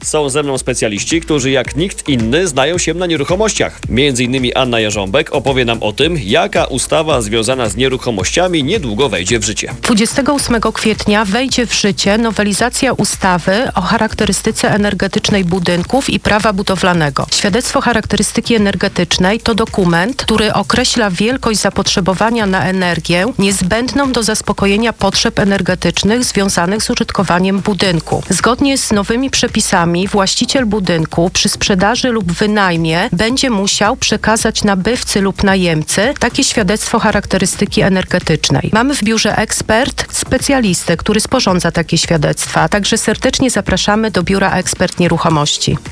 Są ze mną specjaliści, którzy jak nikt inny znają się na nieruchomościach. Między innymi Anna Jarząbek opowie nam o tym, jaka ustawa związana z nieruchomościami niedługo wejdzie w życie. 28 kwietnia wejdzie w życie nowelizacja ustawy o charakterystyce energetycznej budynków i prawa budowlanego. Świadectwo charakterystyki energetycznej to dokument, który określa wielkość zapotrzebowania na energię niezbędną do zaspokojenia potrzeb energetycznych związanych z użytkowaniem budynku. Zgodnie z nowymi przepisami właściciel budynku przy sprzedaży lub wynajmie będzie musiał przekazać nabywcy lub najemcy takie świadectwo charakterystyki energetycznej. Mamy w biurze specjalistę, który sporządza takie świadectwa, także serdecznie zapraszamy do biura Ekspert Nieruchomości.